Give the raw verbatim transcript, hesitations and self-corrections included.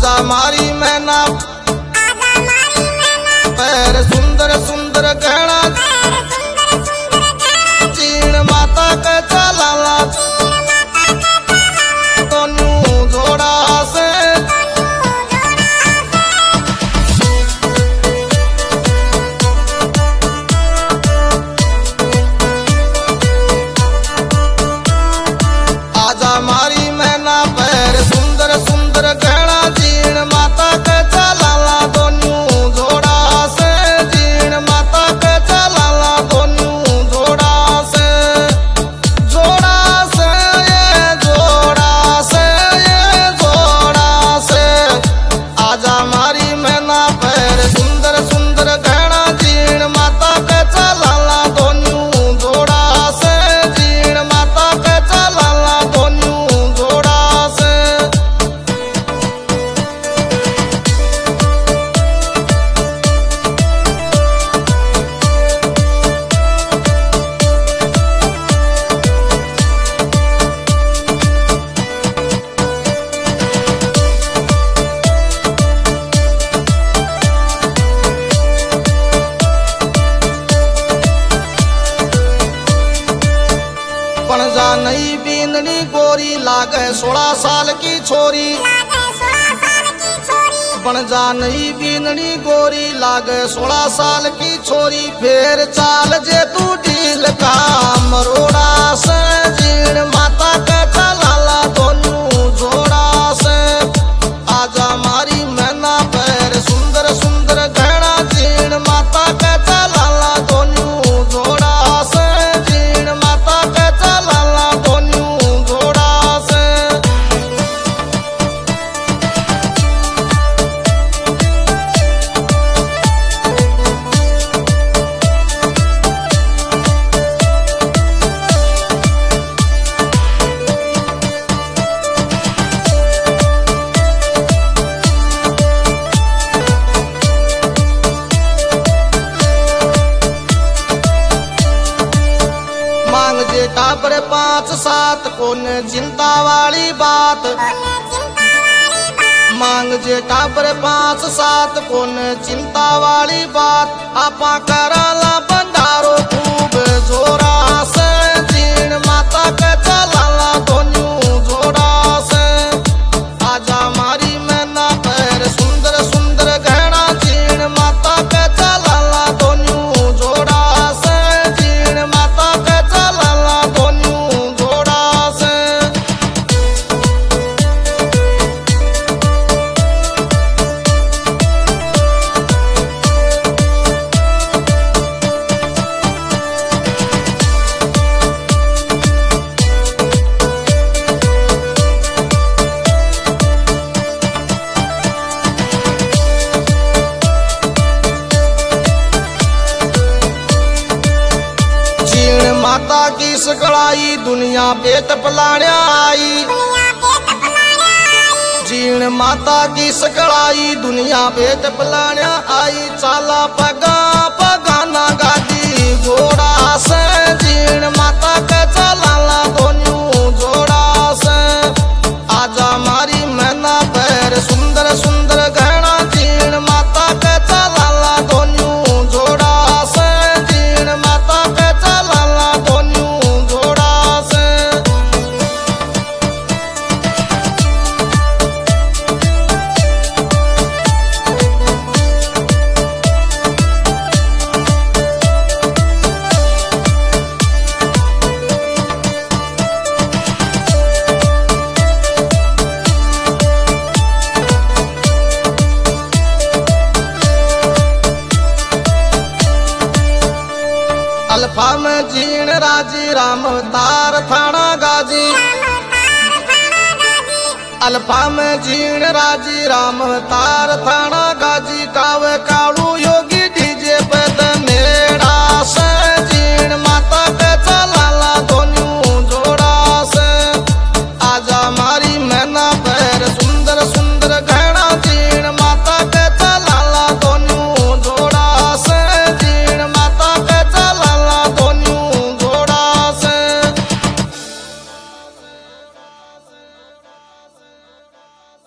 आजा मारी मैना पैर सुंदर सुंदर गहना चीण माता के चलाला दोनों जोड़ा से आजा मारी मैना पैर सुंदर सुंदर गहना चीण माता के चलाला दोनों जोड़ा से चीण माता के चलाला दोनों जोड़ा से जोड़ा से ये जोड़ा से ये जोड़ा से आजा मारी मैना पैर सुंदर सुंदर गहना चीण माता के चलाला दोनों जोड़ा से चीण माता के चलाला दोनों जोड़ा से पण जा नई बींदनी गोरी लागे सोलह साल की छोरी बन जा नई बींदनी गोरी लागे सोलह साल की छोरी फेर चाल जे तू ढील का मरोड़ा से जीण माता के चलाला दोनों जोड़ा से आजा मारी मैना पैर सुंदर सुंदर गहना जीण माता के चलाला दोनों जोड़ा से जीण माता के चलाला दोनों जोड़ा से मांग जे टापर पांच सात कोन चिंता वाली बात मांग जे टापर पांच सात कोन चिंता वाली बात आपा कराला बंडारो खूब जोरा से जीण माता के चलाला दोनों जोड़ा से आजा मारी मैना पैर सुंदर सुंदर गहना जीण माता के चलाला दोनों जोड़ा से जीण माता के चलाला दोनों जोड़ा से चीण माता की सकड़ाई दुनिया पेट पलाण्या आई चीण माता की सकड़ाई दुनिया पेट पलाण्या आई चाला पगा पगाना गादी घोड़ा से चीण माता के चलाला दोनों जोड़ा से आजा मारी मैना पैर सुंदर सुंदर गहना चीण माता के चलाला दोनों जोड़ा से चीण माता के चलाला दोनों जोड़ा से अल्फा में जीण राजी राम तार थाना गाजी अल्फा में जीण राजी राम तार थाना गाजी कावे काड़ू